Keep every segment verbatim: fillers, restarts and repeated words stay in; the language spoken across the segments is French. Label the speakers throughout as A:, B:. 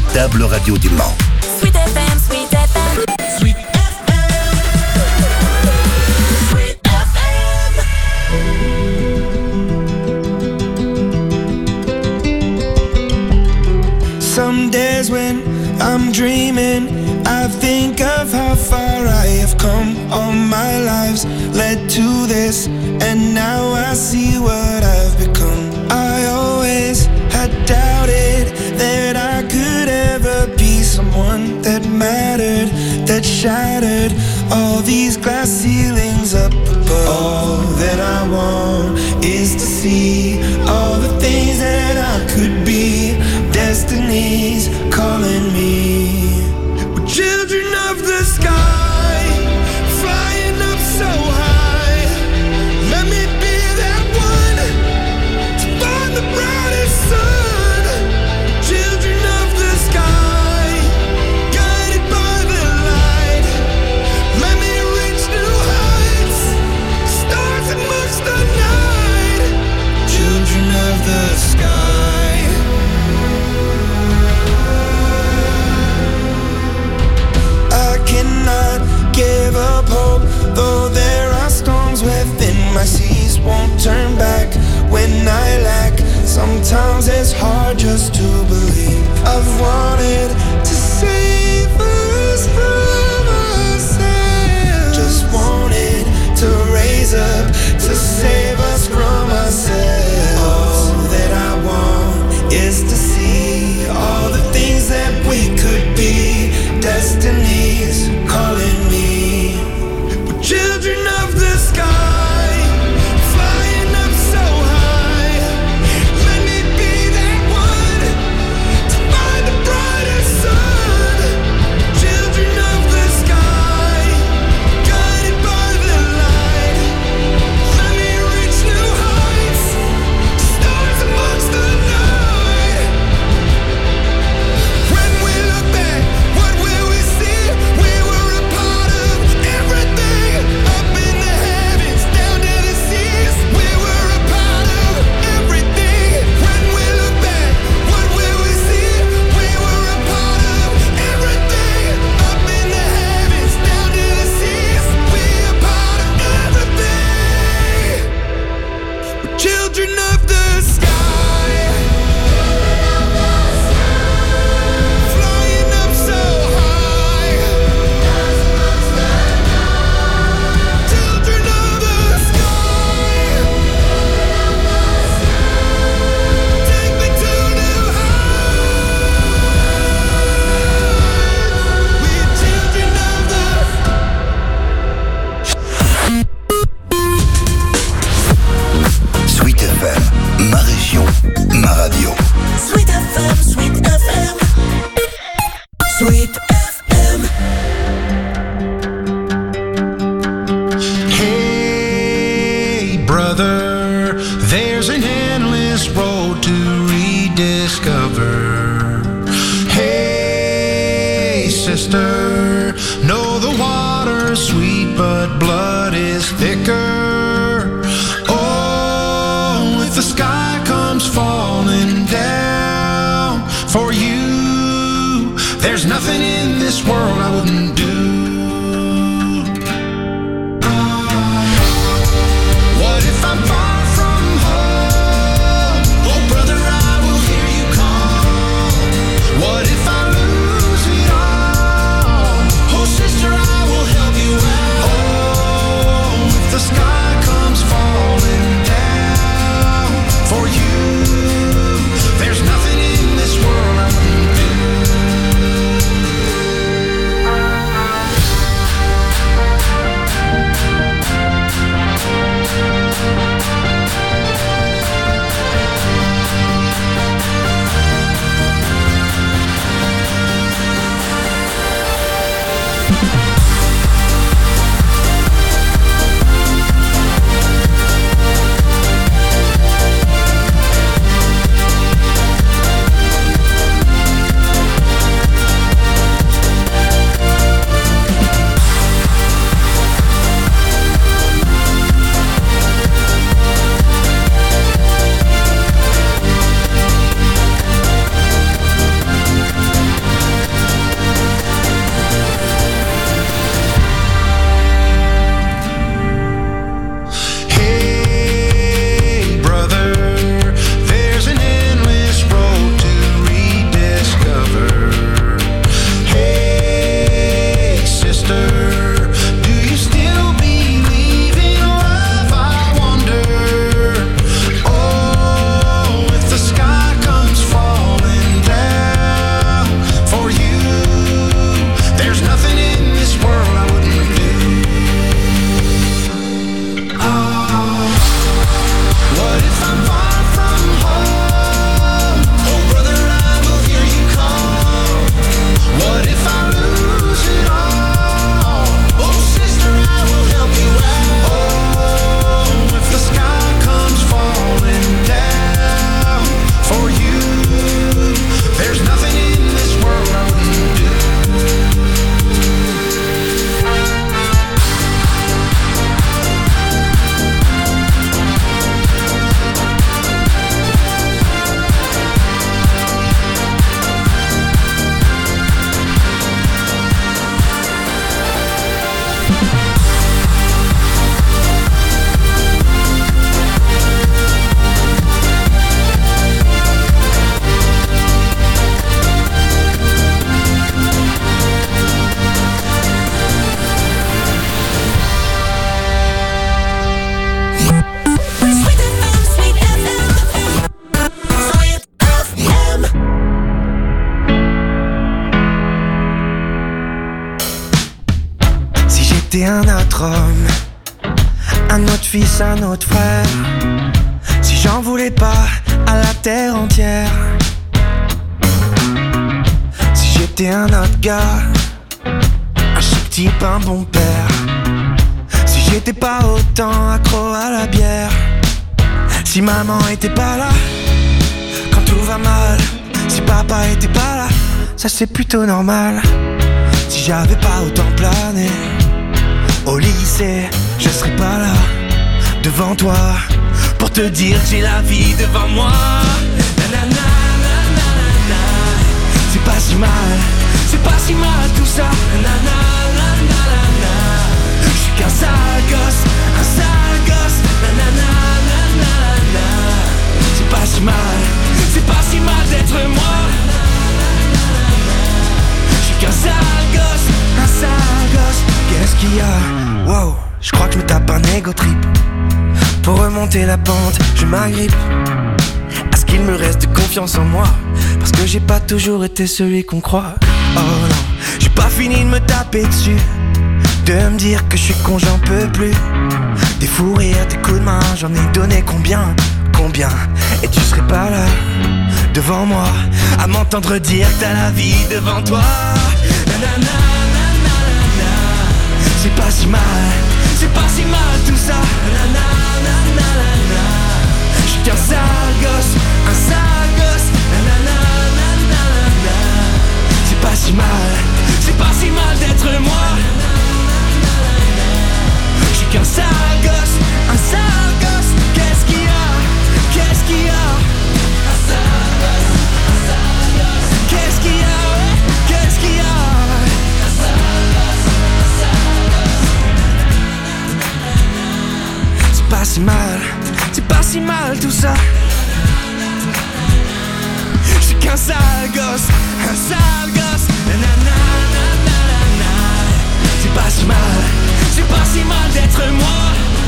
A: l'inéluctable radio du Mans.
B: Sweet F M, Sweet F M. Sweet F M. Sweet F
C: M. Some days when I'm dreaming, I think of how far I have come. All my lives led to this, and now I see what I've become. I always had doubted that I could ever be someone that mattered, that shattered all these glass ceilings up above. All that I want is to see all the things that I could be. Destiny's calling me. We're children of the sky, flying up so high. Let me be that one to find the brightest sun. Children of the sky, guided by the light. Let me reach new heights, stars amongst the night. Children of the sky. Cannot give up hope, though there are storms within my seas. Won't turn back when I lack. Sometimes it's hard just to believe. I've wanted to save us from ourselves. Just wanted to raise up to save us from ourselves. All that I want is to see all the things that we could be. Destiny's calling me. We're children of the sky, flying up so high. Let me be that one to find the brightest sun. Children of the sky, guided by the light. Let me reach new heights, stars amongst the night. When we look back, what will we see? We were a part of everything, up in the heavens, down to the seas. We were a part of everything. When we look back, what will we see? We were a part of everything, up in the heavens, down to the seas. We a part of everything. We're children of the sky, flying up so high. Children of the sky, take me to new heights. We're children of the
A: Sweet F M, ma région, ma radio.
B: Sweet F M, Sweet F M. Sweet F M.
D: Hey, brother, there's an endless road to rediscover. Hey, sister, know the water's sweet, but blood is thicker. Oh, if the sky comes falling down for you, there's nothing in this world I wouldn't do. What if I'm far from home? Oh, brother, I will hear you call. What if I lose it all?
C: j'étais un autre homme, un autre fils, un autre frère, si j'en voulais pas à la terre entière, si j'étais un autre gars, un chic type, un bon père, si j'étais pas autant accro à la bière, si maman était pas là quand tout va mal, si papa était pas là, ça c'est plutôt normal. Si j'avais pas autant plané au lycée, je serais pas là devant toi pour te dire que j'ai la vie devant moi. Nanana, nanana, c'est pas si mal, c'est pas si mal tout ça. Nanana, nanana, je suis qu'un sale gosse, un sale gosse. Nanana, nanana, c'est pas si mal, c'est pas si mal d'être moi. Qu'un sale gosse, un sale gosse. Qu'est-ce qu'il y a? Wow, je crois que je me tape un ego trip. Pour remonter la pente, je m'agrippe à ce qu'il me reste de confiance en moi, parce que j'ai pas toujours été celui qu'on croit. Oh non, j'ai pas fini de me taper dessus, de me dire que je suis con, j'en peux plus. Des fous rires, des coups de main, j'en ai donné combien, combien. Et tu serais pas là devant moi à m'entendre dire que t'as la vie devant toi. Nanana, nanana, c'est pas si mal, c'est pas si mal tout ça. Nanana, nanana, je suis qu'un sale gosse, un sale gosse. Nanana, nanana, c'est pas si mal, c'est pas si mal d'être moi. Je suis qu'un sale gosse, un sale gosse. Qu'est-ce qu'il y a? Qu'est-ce qu'il y a? Un sale gosse, un sale gosse. Qu'est-ce qu'il y a? Qu'est-ce qu'il y a? Un sale gosse, un sale gosse. C'est pas si mal, c'est pas si mal tout ça. Je suis qu'un sale gosse, un sale gosse. Nanana, nanana, c'est pas si mal, c'est pas si mal d'être moi.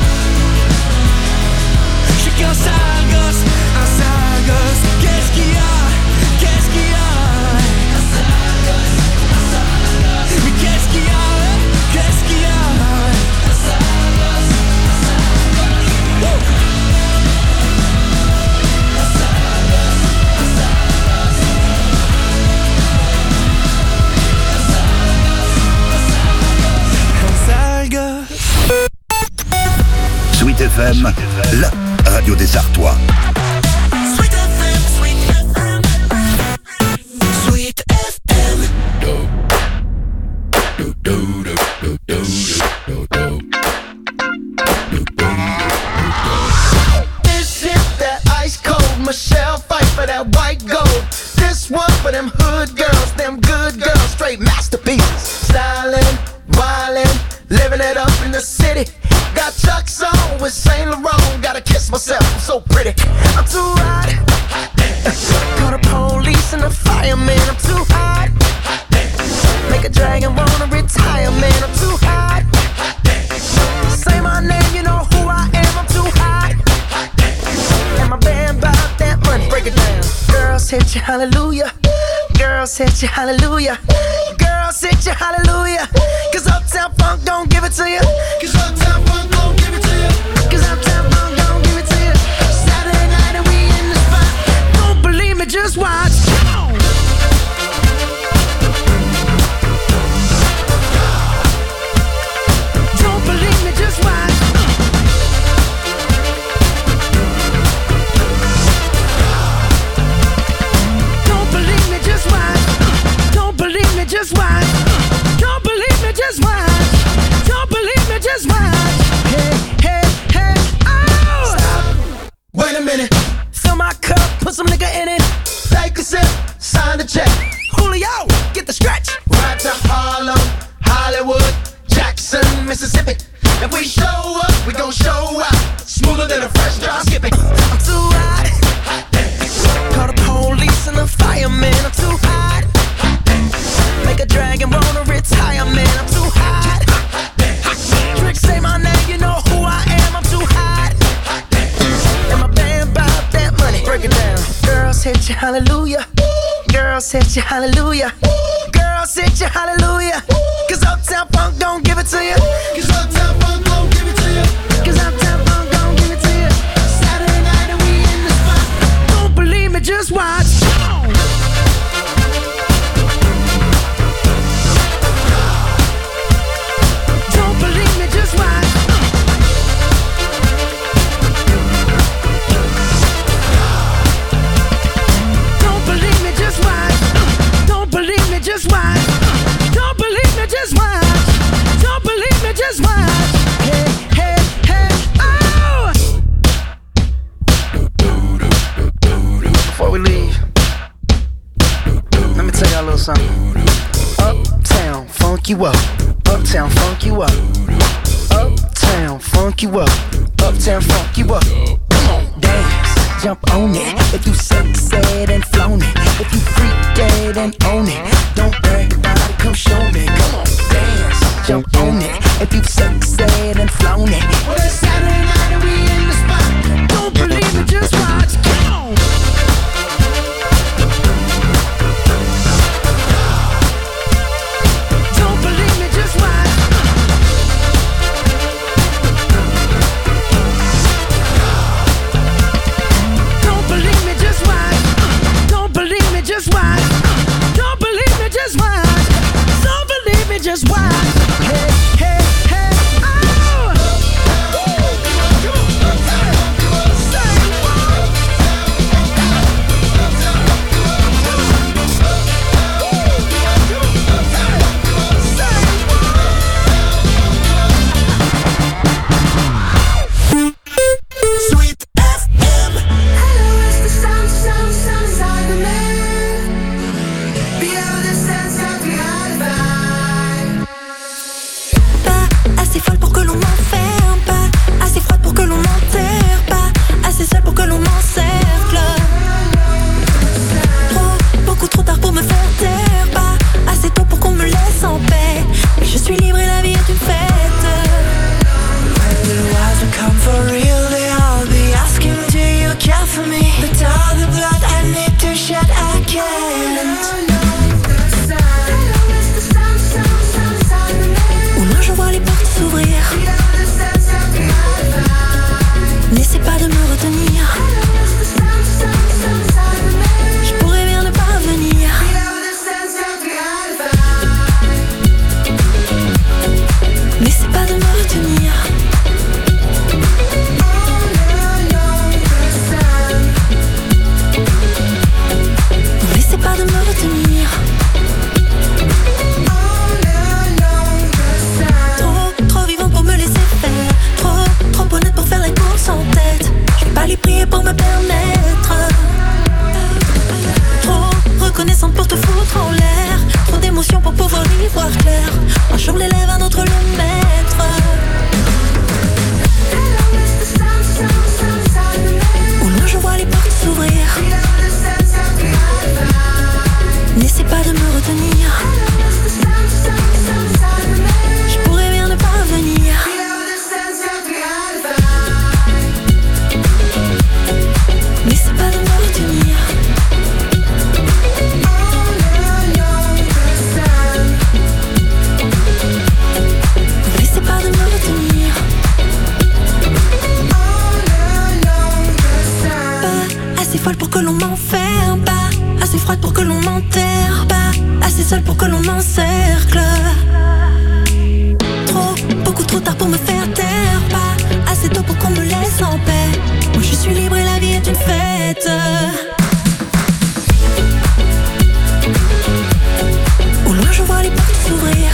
C: Je suis qu'un sale gosse, un sale gosse. Qu'est-ce qu'il y a? Qu'est-ce qu'il y a? Un sale gosse, un sale gosse. Mais qu'est-ce qu'il y a? Qu'est-ce qu'il y a? Un sale gosse, un sale gosse. Un sale gosse, un sale gosse. Un sale gosse, un sale gosse.
A: Sweet F M, la radio des Artois.
B: Sweet F M, Sweet F M, Sweet F M.
E: This is that ice cold Michelle fight for that white gold. This one for them hood girls, them good girls, straight masterpieces. Stylin', wildin', living it up in the city. Got Chuck's on with Saint Laurent. Gotta kiss myself, I'm so pretty. I'm too hot. Call the police and the fireman. I'm too hot. Make a dragon wanna retire, man. I'm too hot. Say my name, you know who I am. I'm too hot. And my band bought that money. Break it down. Girls hit you, hallelujah. Girls hit you, hallelujah. Girls hit you, hallelujah. Cause Uptown Funk don't give it to you. Cause Uptown Funk don't give it to you. Cause Uptown Funk don't give it to you. Saturday night and we in the spot. Don't believe me, just watch. Don't believe me, just watch. Don't believe me, just watch. Don't believe me, just watch. Don't believe me, just watch. Don't believe me, just watch. Hey, hey, hey, oh! Stop. Wait a minute. Fill my cup, put some nigga in it. Take a sip, sign the check. Julio, get the stretch. Right to Harlem, Hollywood, Jackson, Mississippi. If we show up, we gon' show out. Smoother than a fresh drop skipping. I'm too hot. Call the police and the fireman. I'm too hot. Make a dragon wanna retire, man. I'm too hot. Tricks say my name, you know who I am. I'm too hot. And my band bought that money. Break it down. Girls hit you, hallelujah. Girls Girls hit you hallelujah. Girls hit you hallelujah. Cause Uptown Funk don't give it to you. Cause Uptown Funk don't give it to you. Cause Uptown Funk don't give it to you. Saturday night and we in the spot. Don't believe me, just watch. Don't believe me, just watch. Don't believe me, just watch. Don't believe me, just watch. Don't believe me, just watch. Don't believe me, just watch. Hey, hey, hey, oh! Before we leave, let me tell y'all a little something. Uptown, funk you up. Uptown, funk you up. Uptown, funk you up. Uptown, funk you up. Come on, dance, jump on it. If you succeed and flown it, if you freak dead and own it, don't brag about it, come show me. Come on, dance, jump on it. If you succeed and flown it, well, it's Saturday night and we in the spot. Don't believe it, just watch. Come on. Don't believe me, just watch. Don't believe me, just watch. Don't believe me, just watch. Don't believe me, just watch. Don't believe me, just watch. Hey, hey, hey, oh!
B: Sweet F M. Hello, it's the sound, sound, sound inside the man. Beyond the sense of reality.
F: Pas assez folle pour que l'on m'enferme, pas assez froide pour que l'on m'enterre, pas assez seule pour que l'on m'encercle. Trop, beaucoup trop tard pour me faire taire, pas assez tôt pour qu'on me laisse en paix. Mais je suis libre et la vie est une fête.
B: The wise will come for real, they all be asking, do you care for me? But all the blood I need to shed, I can't.
F: Au loin je vois les portes s'ouvrir. N'essaie pas de me retenir. Je pourrais bien ne pas venir. N'essaie pas de me retenir. N'essaie pas de me retenir. Trop, trop vivant pour me laisser faire. Trop, trop honnête pour faire les courses en tête. Je vais pas les prier pour me permettre. Trop reconnaissante pour te foutre en l'air. Trop d'émotions pour pouvoir y voir clair. Un jour l'élève, un autre le maître. Au loin je vois les portes s'ouvrir. N'essaie pas de me retenir. Je pourrais bien ne pas venir. N'essaie pas de me retenir. N'essaie pas de me retenir. Pas assez folle pour que l'on m'enferme, pas assez froide pour que l'on m'enterre, pas assez seule pour que l'on m'encercle. Trop, beaucoup trop tard pour me faire taire, pas assez tôt pour qu'on me laisse en paix. Moi je suis libre et la vie est une fête. Au loin je vois les portes s'ouvrir.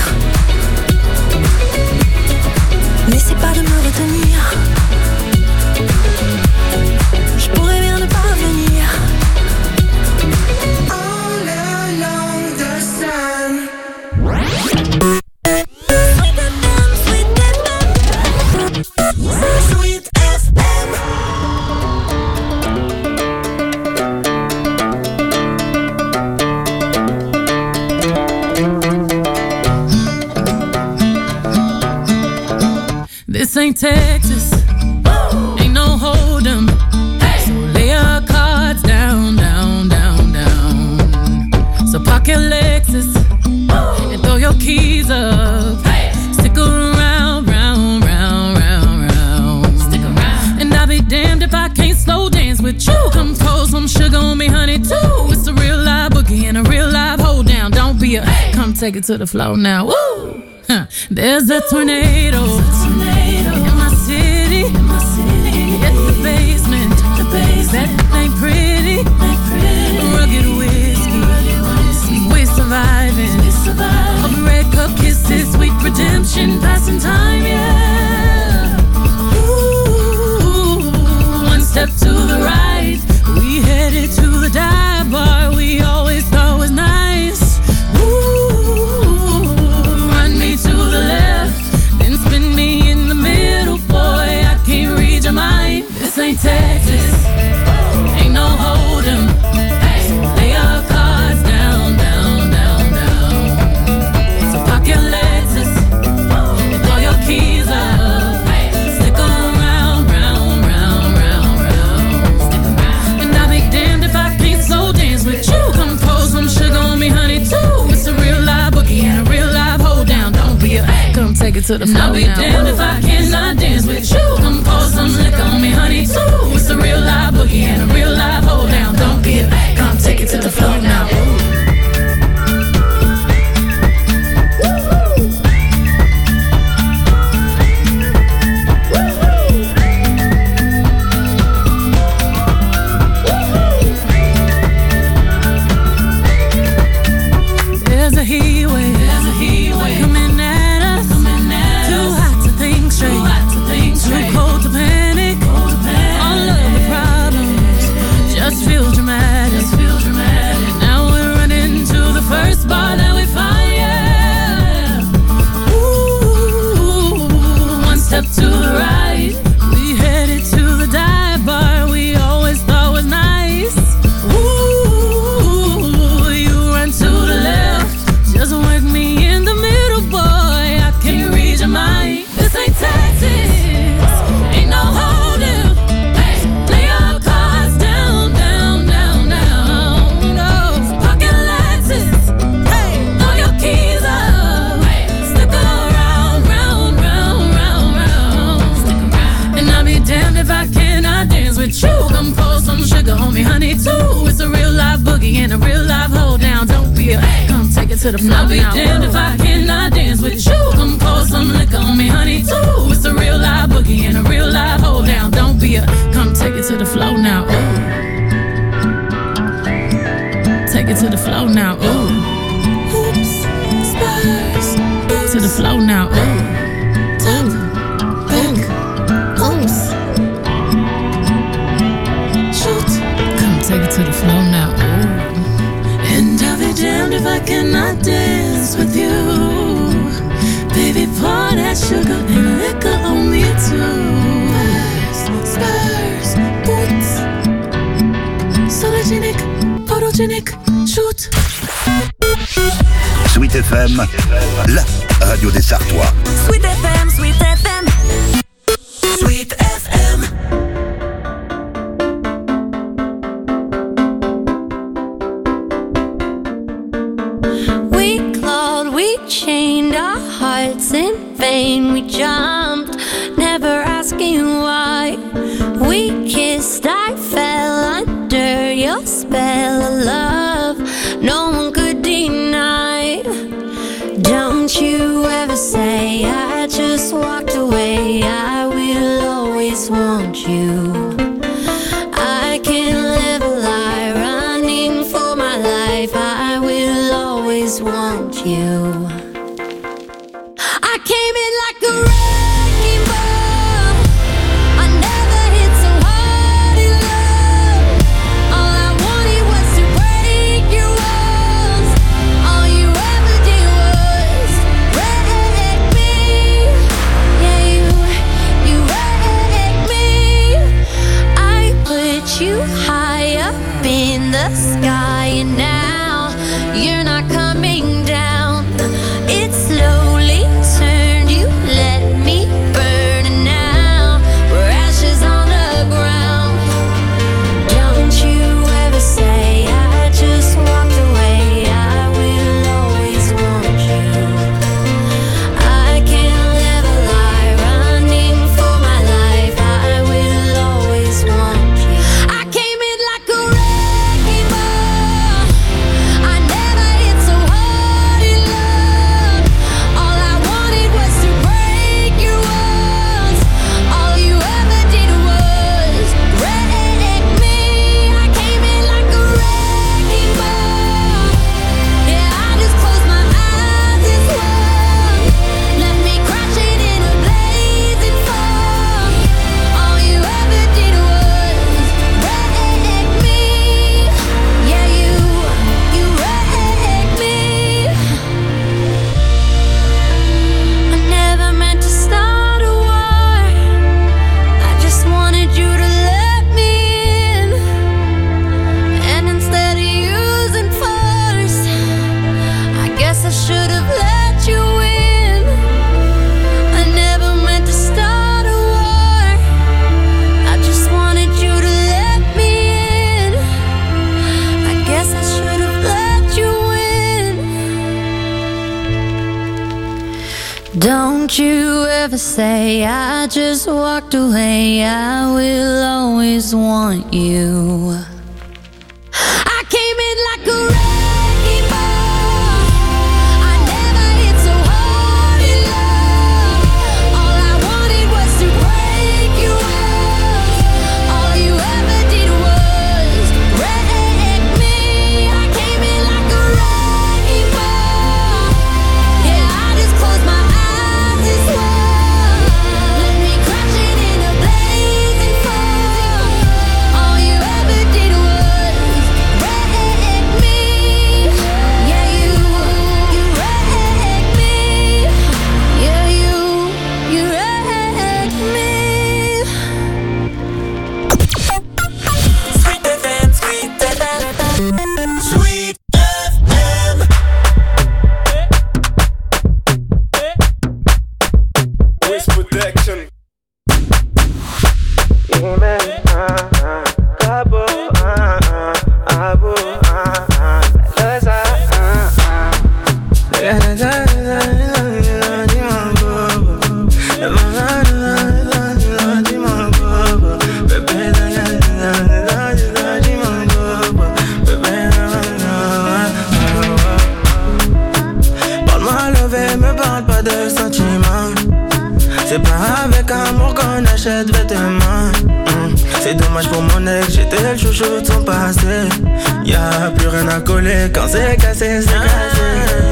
F: N'essaie pas de me retenir. Je pourrais bien ne pas venir.
B: All along the sun. Sweet F M.
G: This ain't Texas, ain't no hold'em. So lay your cards down, down, down, down. be a. Come take it to the floor now. Woo! Huh. There's a tornado. In my city. It's the basement. That ain't pretty. Rugged whiskey. We're surviving. Of red cup kisses, sweet redemption, passing time, yeah. Ooh, one step to the right, we headed to the dive bar we always thought was nice. Ooh, run me to the left, then spin me in the middle, boy, I can't read your mind. This ain't Texas, ain't no hold'em. Lay our cards down, down, down, down. So park your Lexus and throw your keys up. Stick around, round, round, round, round. And I'll be damned if I can't slow dance with you. Come pour some sugar on me, honey, too. It's a real live boogie and a real live hold down. Don't be a come take it to the floor now. I'll be damned if I cannot dance with you. Come pour some liquor on me, honey, too. It's a real live boogie and a real live hold down. Don't be a come take it to the floor now. There's a heat wave, there's a heat wave coming at us, coming at too us. Hot to think straight, too hot to think straight, too cold to panic, cold to panic. All of the problems just feel dramatic, just feel dramatic. Now we're running to the first bar that we find, yeah. Ooh, one step to the right, we headed to the dive bar we always thought was nice. Ooh, you run to the left, just work me in the middle, boy, I can't read your mind. This ain't Texas, ain't no hold'em. Lay your cards down, down, down, down. No, pocket Lexus, throw your keys up. Stick around, round, round, round, round. And I'll be damned if I cannot dance with you. Come pour some sugar on me, honey, too. It's a real live boogie and a real live hold down. Don't be a come take it to the floor. I'll be damned if I cannot dance with you. Come pour some liquor on me, honey, too. It's a real live boogie and a real live hold down. Don't be a come take it to the floor now. Ooh. Take it to the floor now. Ooh. Oops, spurs. To the floor now. Ooh. Top, back, oops. Shoot. Come take it to the floor now. Ooh. And I'll be damned if I cannot dance with you. Baby, pour that sugar and liquor on me too. Spurs, boots. Sologenic, photogenic, shoot.
A: Sweet F M, la radio des Sartois.
F: Sweet F M, Sweet F M.
B: Sweet F M.
F: We clawed, we chained our hearts in vain. We jumped, never asking why. We kissed, I fell under your spell of love. No one could deny. Don't you ever say I just walked away. I will always want you. I can't live a lie running for my life. I will always want you. I came in like a wrecking ball. I never hit so hard in love. All I wanted was to break your walls. All you ever did was wreck me. Yeah, you, you wrecked me. I put you high up in the sky, and now you're not coming down. It slowly turned, you let me burn, and now we're ashes on the ground. Don't you ever say I just walked away. I will always want you. I can't live a lie running for my life. I will always want you. I came in like a wrecking ball. I never hit so Don't you ever say I just walked away. I will always want you. I came in like a wrecking ball. I never hit so hard in love. All I wanted was to break you up. All you ever did was wreck me. I came in like a wrecking ball. Yeah, I just closed my eyes and swore. Let me crashing in a blazing fall. All you ever did was wreck me. Yeah, you, you wrecked me. Yeah, you, you wrecked me.
C: Sweet F M, Sweet F M, Sweet F M. Wish protection. Yeah, man. Uh, uh, Cabo, uh, uh, Abo, uh, uh, Loza, uh, uh. Yeah, da, da, da, da, da, da, Parle-moi levé, me parle pas de sentiments. C'est pas avec amour qu'on achète vêtements. Mm. C'est dommage pour mon ex, j'étais le chouchou de son passé. Y'a plus rien à coller quand c'est cassé, c'est cassé.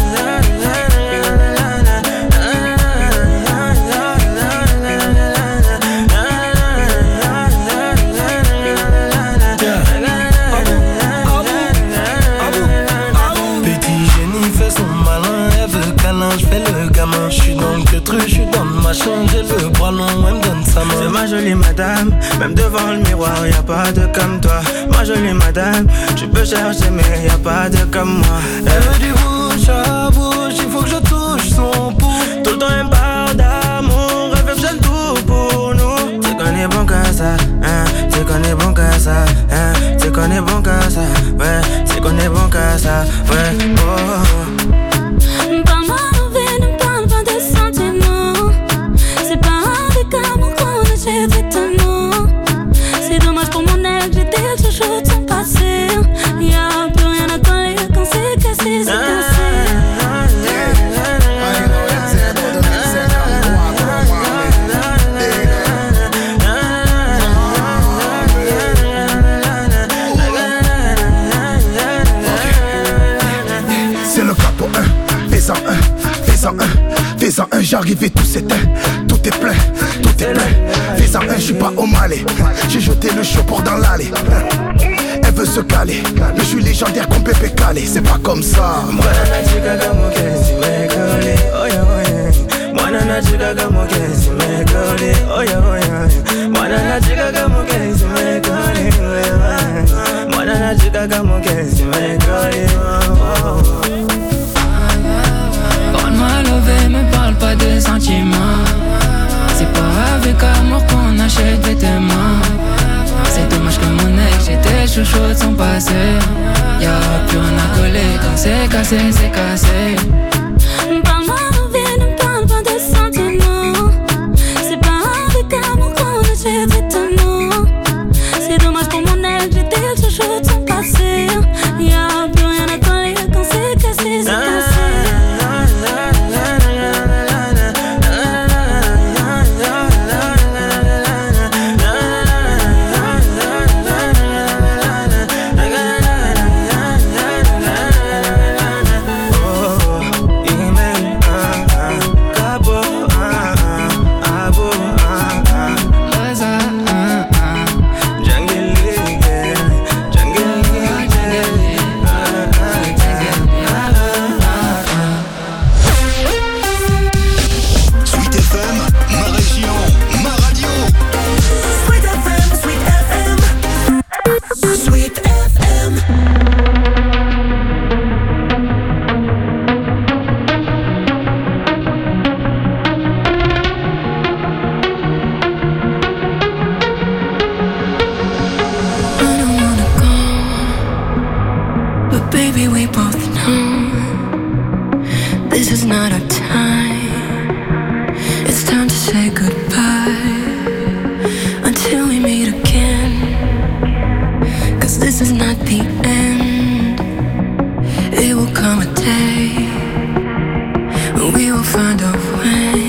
C: Je fais le gamin, je suis dans le queutru, je suis dans le machin, j'ai le bras long, elle me donne sa main. C'est ma jolie madame, même devant le miroir, y'a pas de comme toi. Ma jolie madame, tu peux chercher mais y'a pas de comme moi. Elle veut du bouche à bouche, il faut que je touche son pouls. Tout le temps elle me parle d'amour, elle fait le tout pour nous. C'est qu'on est bon qu'à ça, hein, c'est qu'on est bon qu'à ça, hein, c'est qu'on est bon qu'à ça, ouais, c'est qu'on est bon qu'à ça, ouais, oh.
F: Parle-moi envers, ne parle pas de sentiments. C'est pas avec amour qu'on achète vêtements. C'est dommage pour mon ex, j'étais le chouchou de son passé. Y'a plus rien à coller quand c'est cassé, c'est cassé.
A: C'est le capo un, fais-en un, fais-en un, fais-en un, j'arrive et tout s'éteint, tout est plein, tout est plein. Fais-en un, j'suis pas au Malais, j'ai jeté le chaud pour dans l'allée. Elle veut se caler, mais j'suis légendaire comme Pépé Calé, c'est pas comme ça.
G: Parle-moi levé, me parle pas de sentiments. C'est pas avec amour qu'on achète vêtements. C'est dommage que mon ex, j'étais chouchou de son passé. Y'a plus rien à coller quand c'est cassé, c'est cassé.
F: Parle-moi envers, ne parle pas de sentiments. C'est pas avec amour qu'on achète vêtements. C'est dommage pour mon ex, j'étais le chouchou de son passé. Y'a plus rien à coller quand c'est cassé, c'est cassé.
B: This is not our time. say goodbye until we meet again. 'Cause this is not the end. It will come a day when we will find a way.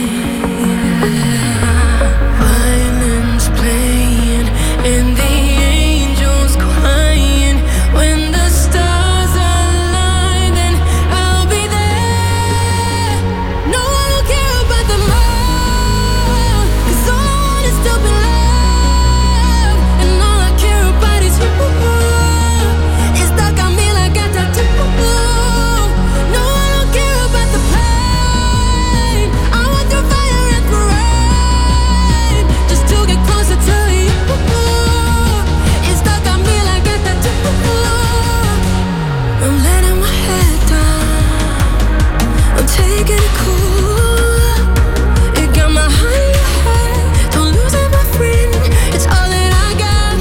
B: Violins playing and the angels crying. When the stars align, then I'll be there. No one will care about the love, 'cause all I want is to be loved. And all I care about is you. It's stuck on me like a tattoo. No, I don't care about the pain. I want the fire and the rain, just to get closer to you. It's stuck on me like a tattoo. I'm letting my head down, I'm taking it cool. It got my heart, don't lose it, my friend. It's all that I got.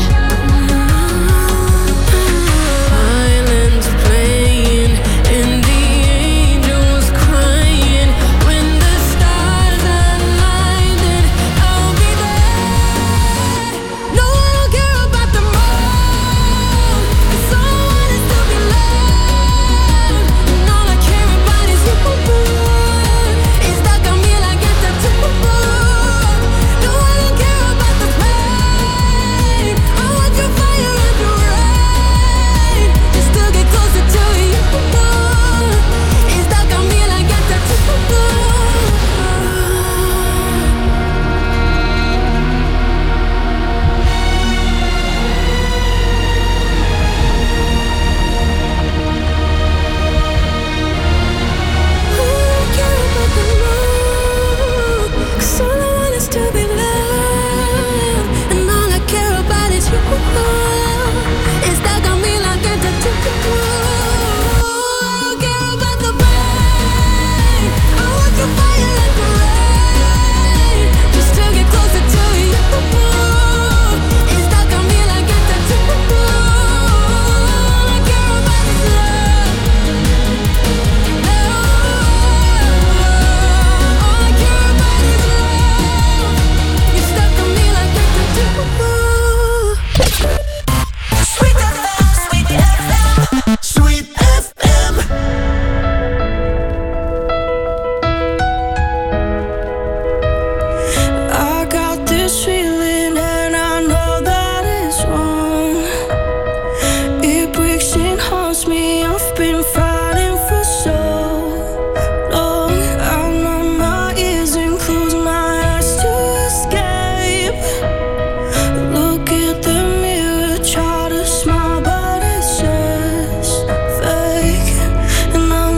B: Violins playing and the angels crying. When the stars align, then I'll be there. No, I don't care about the moon, 'cause all I want is to be loved. And all I care about is you. It's stuck on me like a tattoo. No, I don't care about the pain. I want your fire and your rain, just to get closer to you. It's stuck on me like a tattoo. Cause all I want is to be loved, and all I care about is you. It's stuck on me like a tattoo. I don't care about the pain. I want your fire and your rain, just to get closer to you. It's stuck on me like a tattoo. All I care about is love. All I care about is love. You're stuck on me like a tattoo. Sweet F M, Sweet F M,
A: Sweet F M.
B: I got this feeling and I know that it's wrong. It breaks and haunts me. I've been fighting for so long. I numb my ears and close my eyes to escape. Look at the mirror, try to smile, but it's just fake. And I'm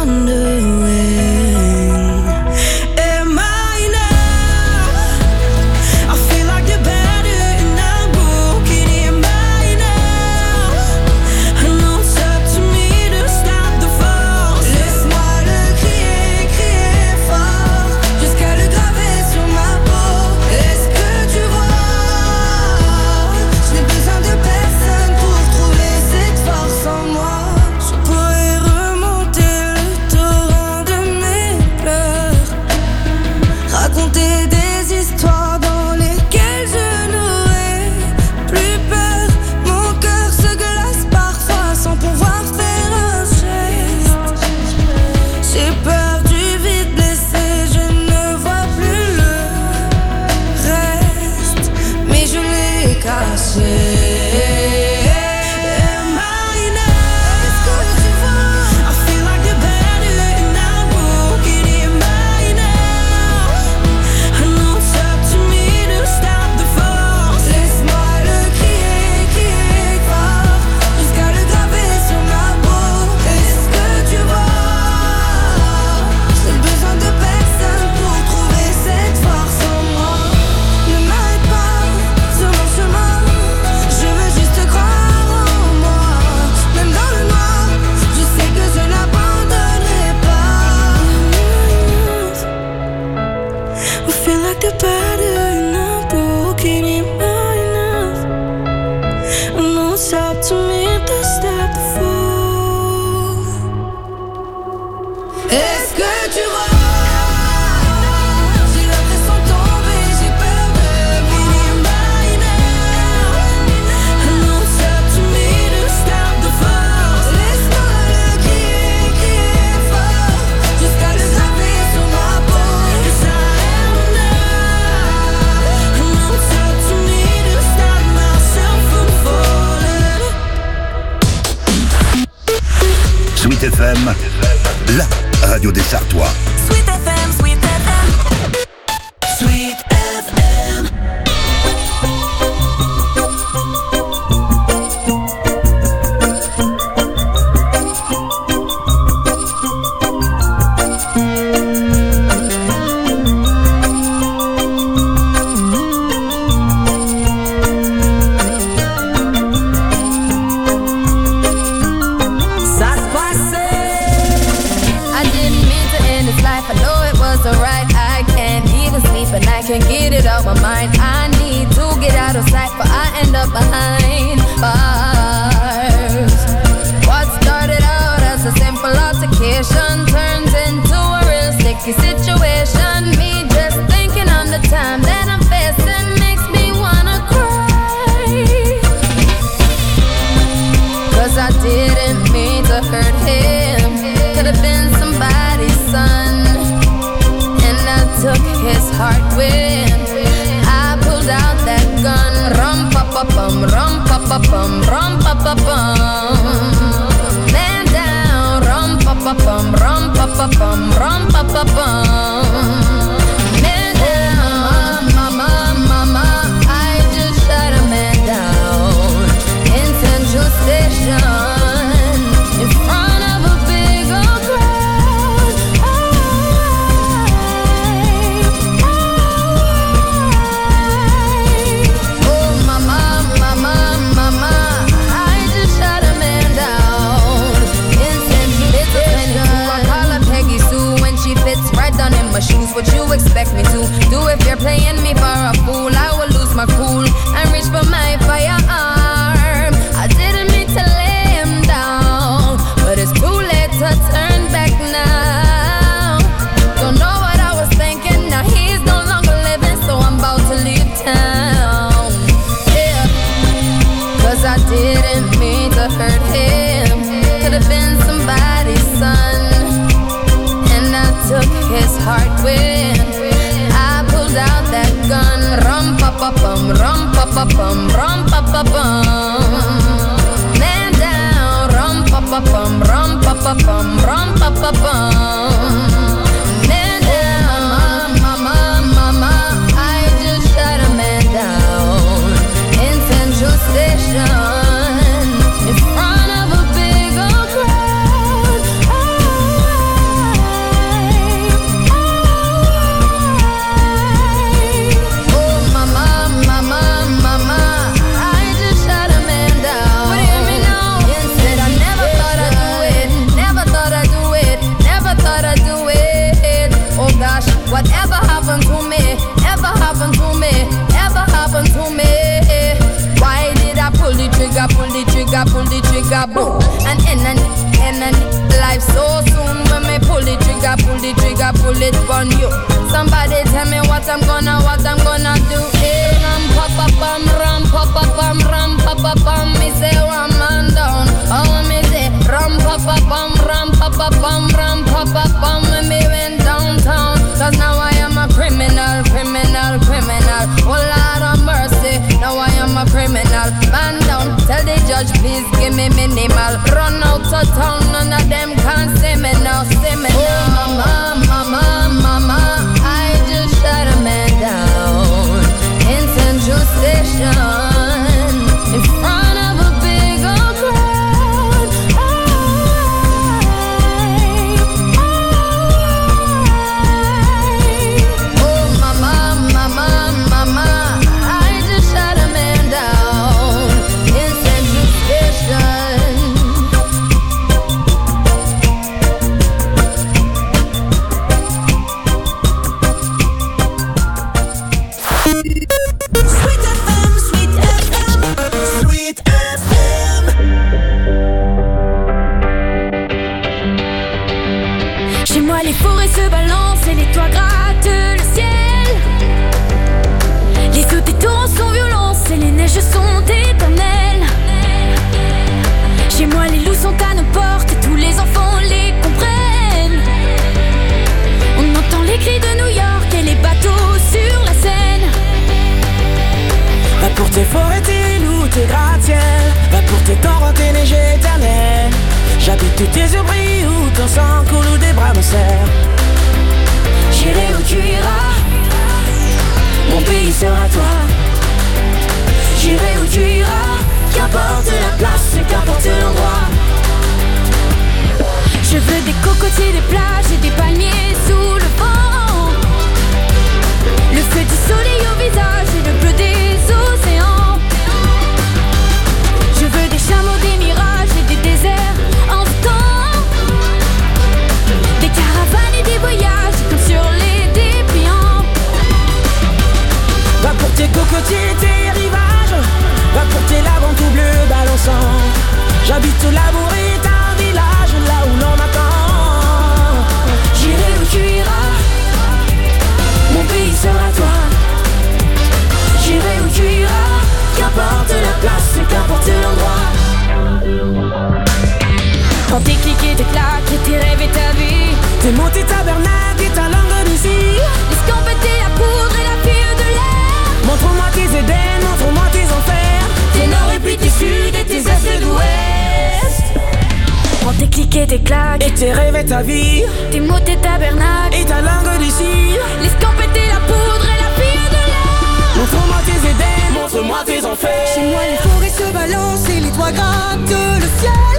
B: wondering, am I now? I feel like the better and I'm broken. Am I now? I know it's up to me to stop the fall. Laisse-moi le crier, crier fort, jusqu'à le graver sur ma peau. Est-ce que tu vois? Je n'ai besoin de personne pour trouver cette force en moi. Je pourrais remonter le torrent de mes pleurs, raconter des histoires dans lesquelles je n'aurais plus peur. Mon cœur se glace parfois sans pouvoir faire un geste. J'ai peur du vide blessé, je ne vois plus le reste, mais je l'ai caché. Am I now? Est-ce que tu vois? I feel like the better and I'm broken. Am I now? I know it's up to me to stop the fall. Laisse-moi le crier, crier fort, jusqu'à le graver sur ma peau. Est-ce que tu vois? J'ai besoin de personne pour trouver cette force en moi. Ne m'arrête pas sur mon chemin, je veux juste croire en moi. Même dans le noir, je sais que je n'abandonnerai pas. We feel like the better and I'm broken. Am I enough? I know it's up to me to stop the fall. Est-ce que tu vois? J'ai l'impression de tomber.
H: Sweet F M, la radio des Sartois.
I: Sweet F M, Sweet F M. Sweet F M.
F: Can't get it out my mind. I need to get out of sight, but I end up behind bars. What started out as a simple altercation turns into a real sticky situation. Me just thinking on the time that I'm facing makes me wanna cry. Cause I didn't mean to hurt him. Could've been somebody's son. Took his heart when I pulled out that gun. Rum pa pa bum, rum pa pa bum, rum pa pa bum. Man down, rum pa pa bum, rum pa pa bum, rum pa pa bum. Man down, mama, mama, I just shot a man down in Central Station in front of a big old crowd. My shoes, what you expect me to do? If you're playing me for a fool, I will lose my cool and reach for my firearm. I didn't mean to lay him down, but it's too late to turn back now. Don't know what I was thinking, now he's no longer living, so I'm about to leave town. Yeah, cause I didn't mean to hurt him. Could've been somebody's son. Took his heart when I pulled out that gun. Rum pa pa bum, rum pa pa bum, rum pa pa bum. Man down, rum pa pa bum, rum pa pa bum, rum pa pa bum. Man down, mama, mama, I just shot a man down in Central Station in front of a big old crowd. Whatever happened to me, ever happened to me, ever happened to me. Why did I pull the trigger, pull the trigger, pull the trigger, boom? And end and end and life so soon. When me pull the trigger, pull the trigger, pull it on you. Somebody tell me what I'm gonna, what I'm gonna do. Hey, ram pa pa pam, ram pa pa pam, ram pa pa pam. Me say one man down, oh me say ram pa pa pam, ram pa pa pam, ram pa pa pam. When me went downtown. Cause now I am a criminal, criminal, criminal. Oh Lord of mercy, now I am a criminal. Man down, tell the judge please give me minimal. Run out of town, none of them can see me now, see me now. Oh mama, mama, mama, I just shot a man down in Central Station in front of a big old crowd. Oh mama, mama, mama, I just shot a man down in Central Station.
I: Sweet F M, Sweet F M, Sweet F M.
G: Chez moi les forêts se balancent et les toits grattent le ciel. Les sauts des torrents sont violents et les neiges sont éternelles. Chez moi les loups sont à nos portes et tous les enfants les comprennent. On entend les cris de New York et les bateaux sur la Seine.
J: Va pour tes forêts, tes loups, tes gratte-ciel. Va pour tes torrents, tes neiges éternelles. J'habite tes yeux brillants. concert. J'irai où tu iras, mon pays sera toi. J'irai où tu iras, qu'importe la place, qu'importe l'endroit.
F: Je veux des cocotiers, des plages et des palmiers sous le vent. Le feu du soleil au visage et le bleu des océans. Je veux des chameaux, des mirages et des déserts en temps. Des caravanes et des voyages comme sur les dépliants.
J: Va pour tes cocotiers, tes rivages, va pour tes laves tout bleu balançant. J'habite au Labouré, un village là où l'on m'attend. J'irai où tu iras, mon pays sera toi. J'irai où tu iras, qu'importe la place, qu'importe l'endroit.
F: Quand tes clics et tes claques et tes rêves et ta vie,
J: tes mots, tes tabernacles et ta langue de zi.
F: l'escampette et la poudre et la pire de l'air.
J: Montre-moi tes Éden, montre-moi tes enfers.
F: Tes nord et puis tes sud et tes est et d'ouest. Quand tes clics et tes claques
J: et tes rêves et ta vie,
F: tes mots, tes tabernacles
J: et ta langue d'ici,
F: l'escampette et la poudre et la pire de l'air.
J: Montre-moi tes Éden, montre-moi tes enfers.
K: Chez moi les forêts se balancent et les toits grattent le ciel.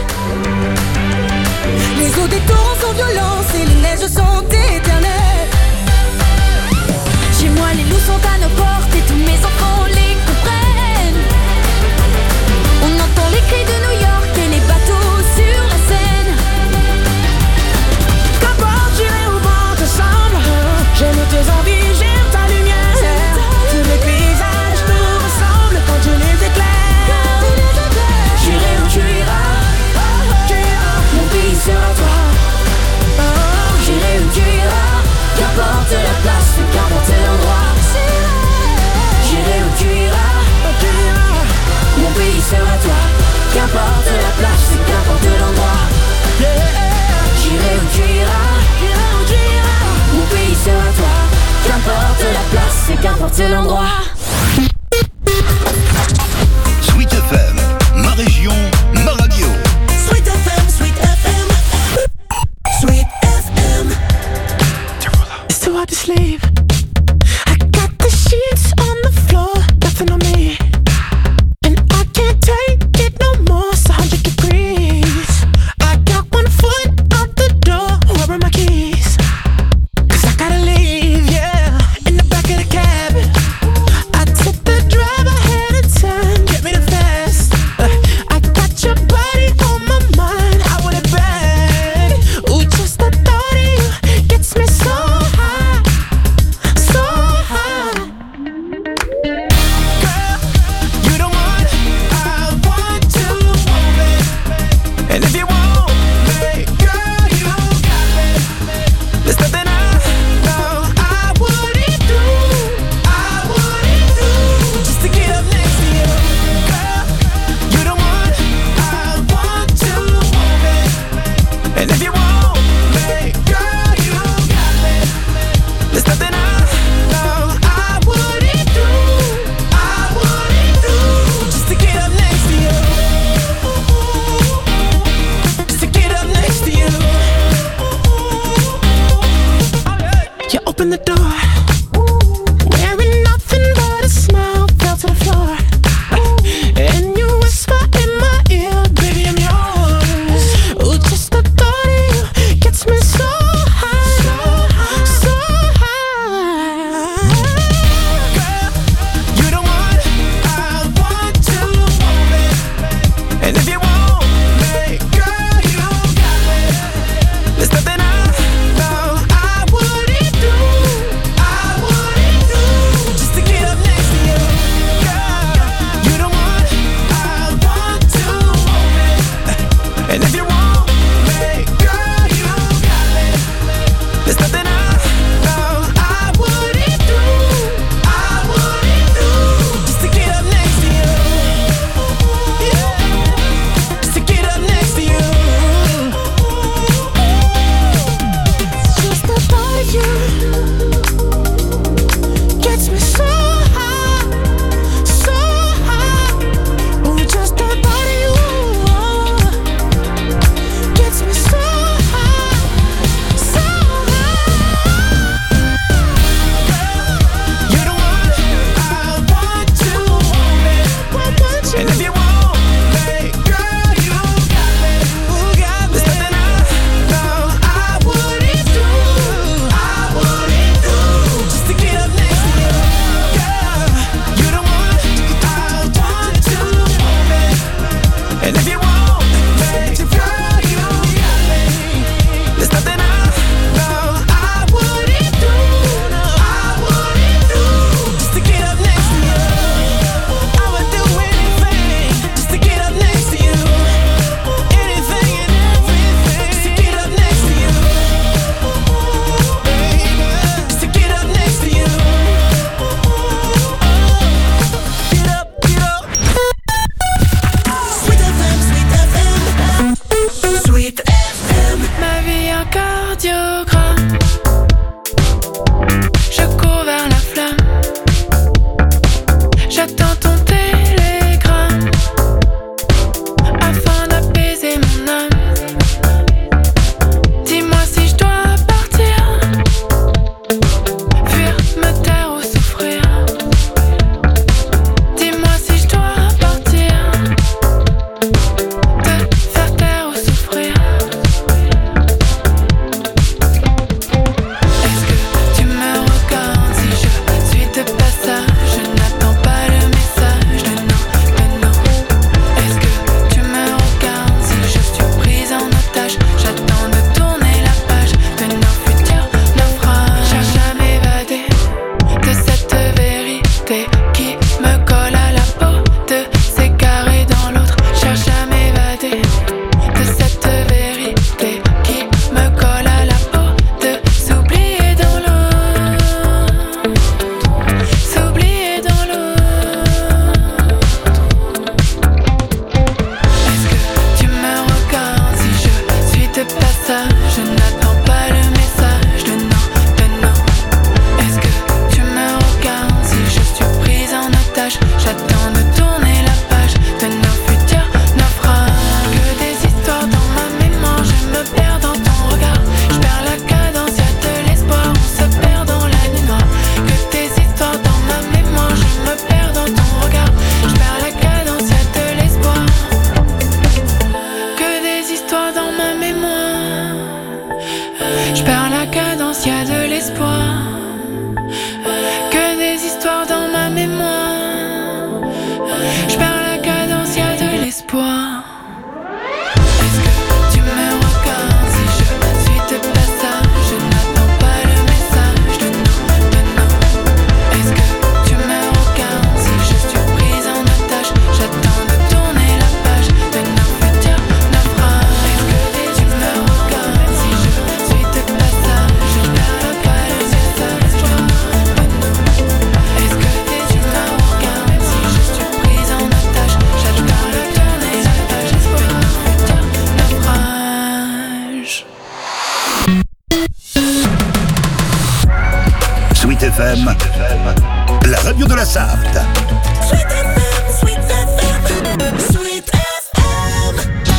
K: Les eaux des torrents sont violentes et les neiges sont éternelles.
F: Chez moi les loups sont à nos portes et tous mes enfants les comprennent. On entend les cris de New York et les bateaux sur la Seine.
J: Qu'importe, j'irai au vent te semble. J'aime tes envies, j'aime ta lumière. Tous les paysages te ressemblent quand tu les éclaires. J'irai où tu iras, mon pays sera toi. J'irai où tu iras, qu'importe la place, qu'importe l'endroit. J'irai où tu iras, mon pays sera toi. Qu'importe la place, qu'importe l'endroit. J'irai où tu iras, mon pays sera toi. Qu'importe la place, qu'importe l'endroit.
H: Sweet F M, ma région, ma radio.
I: Sweet F M, Sweet F M, Sweet F M.
J: It's too hard to sleep. I got the sheets on the floor, nothing on me. And I can't take it no more, it's a hundred degrees. I got one foot out the door, where are my keys? Cause I gotta leave, yeah. In the back of the cab,
B: l'espoir. Est-ce que tu me regardes si je suis de passage? Je n'attends pas le message de non, de non. Est-ce que tu me regardes si je suis prise en otage? J'attends de tourner la page de nos futurs naufrages. Est-ce que tu me regardes si je suis de passage? Je n'attends pas le message de non, de non. Est-ce que tu me regardes si je suis prise en otage? J'attends de tourner la page de nos futurs naufrages.
H: Sweet F M, la radio de la Sarthe.
I: Sweet F M, Sweet F M, Sweet F M.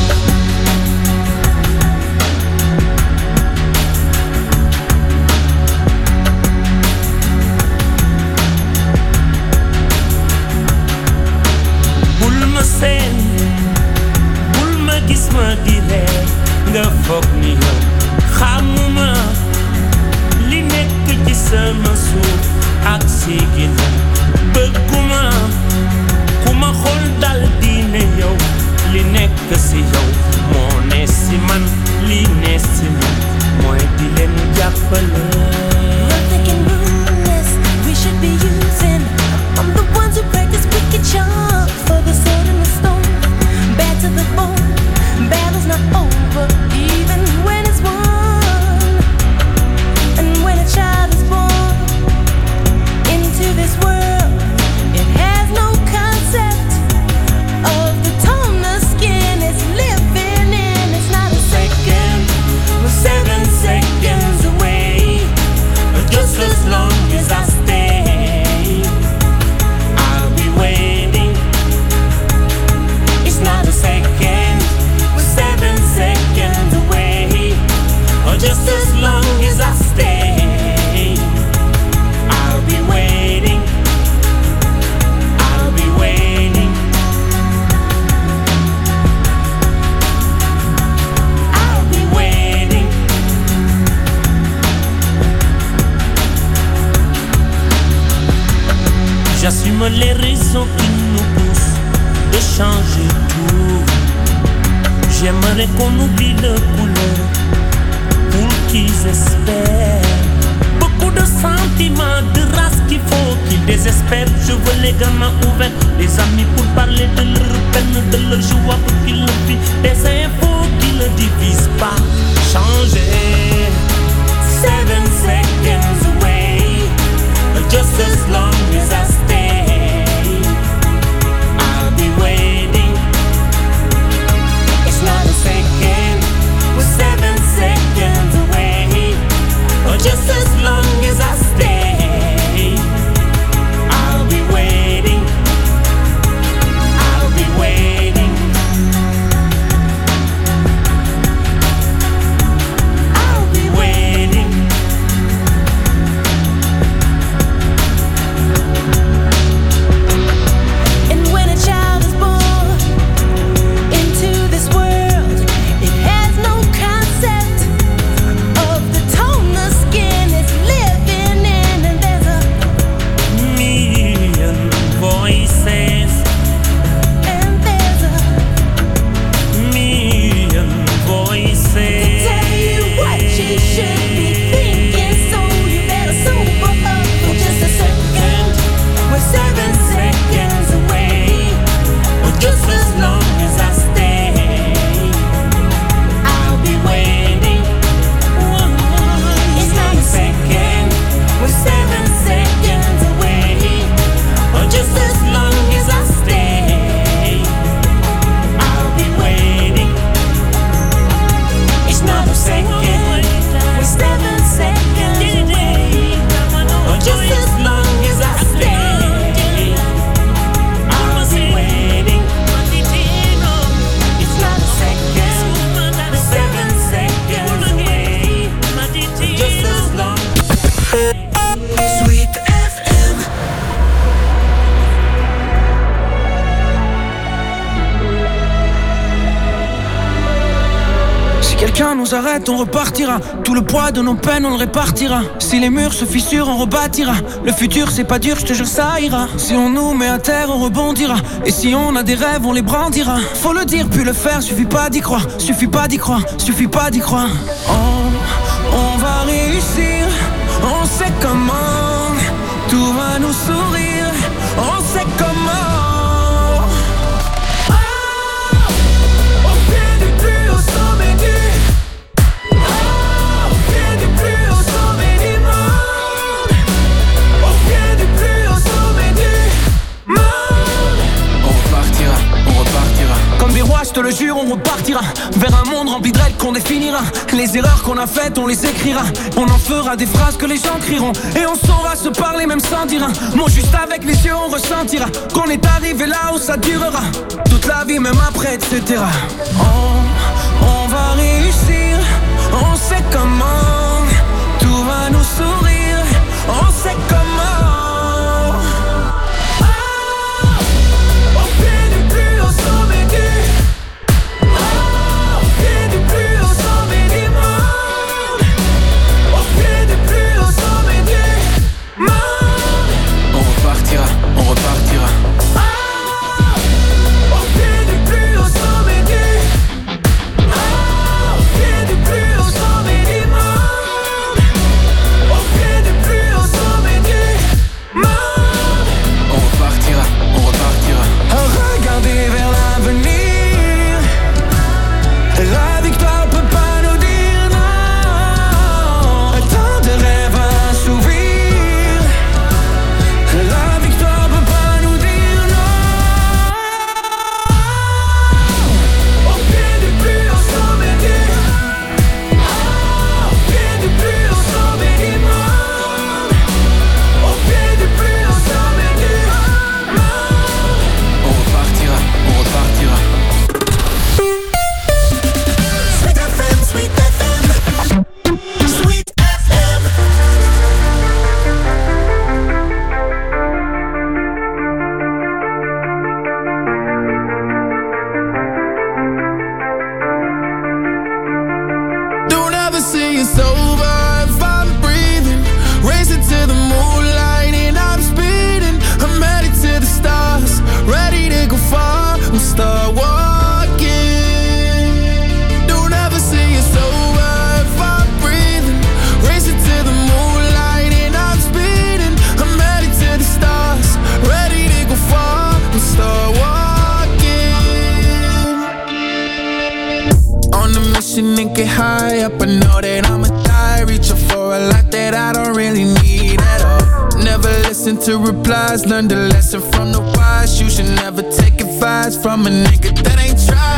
L: bul ma seen bul ma gis ma di reer nga foog ni yow xamuma li nekk ci sama suuf ak si ginnaaw bëgguma ku ma xool dal di ne yow li nekk si yow moo ne si man li ne si man mooy di leen jàppale.
K: We're thinking ruthless, we should be using. I'm the ones who practice wicked charms for the sword and the stone. Bad to the bone, battle's not over, even when it's won. And when a child is born into this world, it has no concept of the tone the skin is living in. It's not a second,
L: We're seven seconds away, just as long as I stay, I'll be waiting. It's not a second, we're seven seconds away, just as long as I stay, I'll be waiting. I'll be waiting. I'll be waiting. J'assume les raisons qui nous poussent de changer tout. J'aimerais qu'on oublie le couleur pour qu'ils espèrent. Beaucoup de sentiments, de race qu'il faut qu'ils désespèrent. Je veux les gamins ouverts, les amis pour parler de leur peine, de leur joie pour qu'ils le vivent. Des infos qui ne divisent pas. Changer. Seven seconds away, just as long as I stay, I'll be waiting. It's not a second, we're seven seconds away, just as long as I stay, I'll be waiting. I'll be waiting.
C: Si quelqu'un nous arrête, on repartira. Tout le poids de nos peines, on le répartira. Si les murs se fissurent, on rebâtira. Le futur, c'est pas dur, je te jure, ça ira. Si on nous met à terre, on rebondira. Et si on a des rêves, on les brandira. Faut le dire, puis le faire, suffit pas d'y croire. Suffit pas d'y croire, suffit pas d'y croire. On, on va réussir, on sait comment. Tout va nous sourire, on sait comment. Je te le jure, on repartira vers un monde rempli de règles qu'on définira. Les erreurs qu'on a faites, on les écrira. On en fera des phrases que les gens crieront. Et on saura se parler même sans dire un mot. Juste avec les yeux, on ressentira qu'on est arrivé là où ça durera toute la vie, même après, et cetera. On, on va réussir, on sait comment. Tout va nous sourire, on sait comment. To replies, learn the lesson from the wise. You should never take advice from a nigga that ain't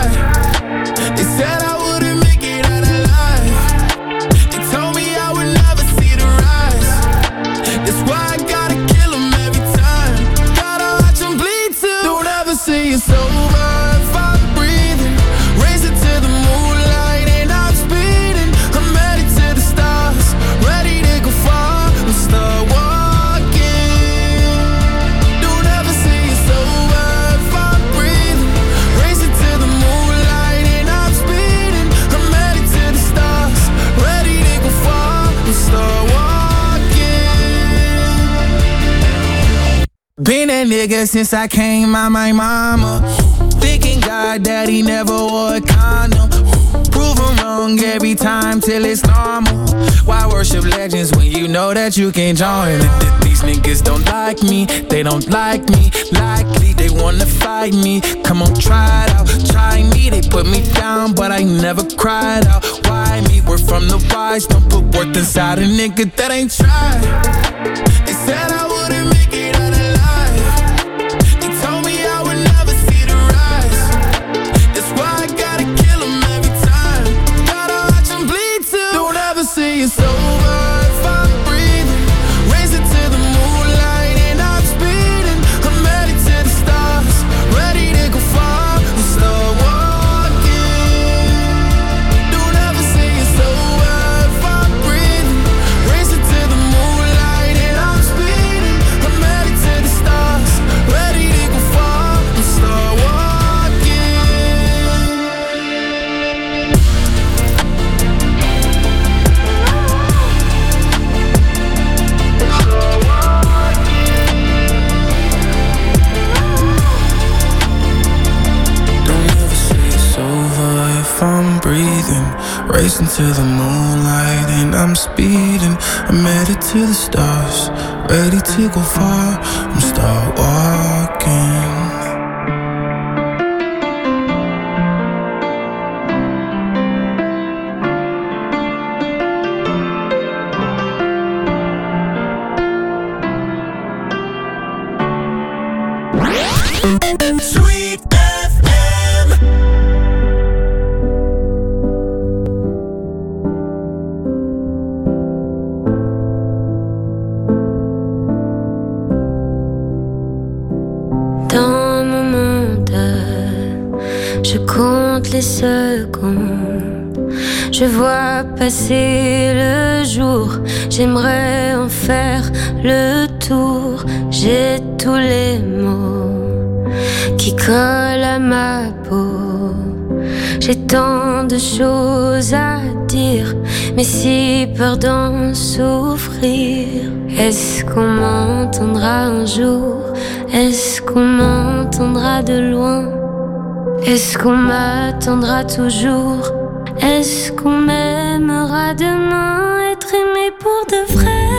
C: tried. They said I wouldn't make it out alive. They told me I would never see the rise. That's why I gotta kill them every time. Gotta watch them bleed too. Don't ever say it's over if I'm breathing. Raise it to the moonlight and I'm speeding. I'm headed to the stars, ready to go far and start walking. Been that nigga since I came out my mama. Thinking God that he never wore a condom. Prove him wrong every time till it's normal. Why worship legends when you know that you can't join? These niggas don't like me, they don't like me. Likely they wanna fight me. Come on, try it out, try me. They put me down, but I never cried out. Why me? We're from the wise. Don't put worth inside a nigga that ain't tried. They said I wouldn't make it out alive. They told me I would never see the rise. That's why I gotta kill them every time. Gotta watch them bleed too. Don't ever say it's over if I'm breathing. Raise it to the moonlight and I'm speeding. I'm headed to the stars, ready to go far and start walking. Don't ever say it's over if I'm breathing. Raise it to the moonlight and I'm speeding. I'm racing to the moonlight and I'm speeding. I'm headed to the stars, ready to go far. I'm start walking.
M: Sweet F M.
F: Dans mon monde, je compte les secondes. Je vois passer le jour. J'aimerais en faire le tour. J'ai tous les mots qui collent à ma peau. J'ai tant de choses à dire, mais si peur d'en souffrir. Est-ce qu'on m'entendra un jour? Est-ce qu'on m'entendra de loin? Est-ce qu'on m'attendra toujours? Est-ce qu'on m'aimera demain? Être aimé pour de vrai,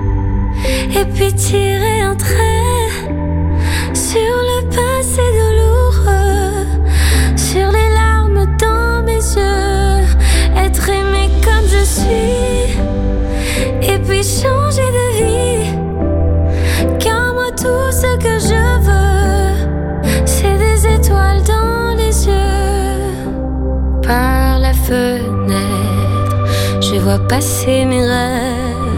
F: et puis tirer un trait sur le passé douloureux, sur les larmes dans mes yeux. Être aimé comme je suis, et puis changer de vie. Car moi tout ce que je veux, c'est des étoiles dans les yeux. Par la fenêtre, je vois passer mes rêves.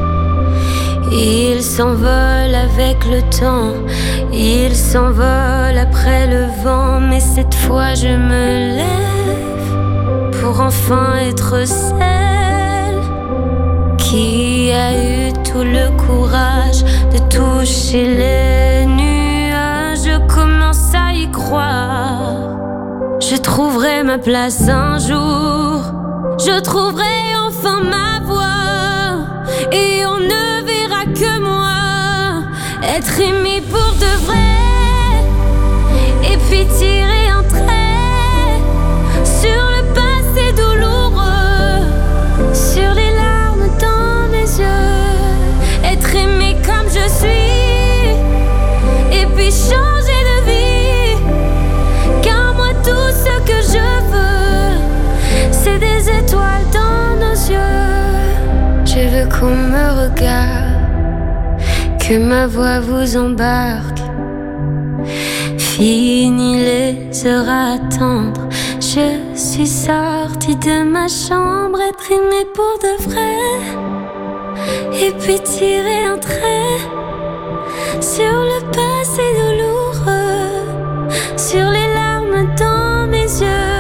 F: Ils s'envolent avec le temps, ils s'envolent après le vent. Mais cette fois je me lève pour enfin être celle qui a eu tout le courage de toucher les nuages. Je commence à y croire. Je trouverai ma place un jour. Je trouverai enfin ma voix. Et on ne verra que moi. Être aimé pour de vrai. Et puis tirer un trait sur le passé douloureux, sur les larmes dans mes yeux. Être aimé comme je suis, et puis changer de vie. Car moi tout ce que je veux, c'est des étoiles dans nos yeux. Je veux qu'on me regarde, que ma voix vous embarque. Fini les heures à attendre, je suis sortie de ma chambre. Être aimée pour de vrai, et puis tirer un trait sur le passé douloureux, sur les larmes dans mes yeux.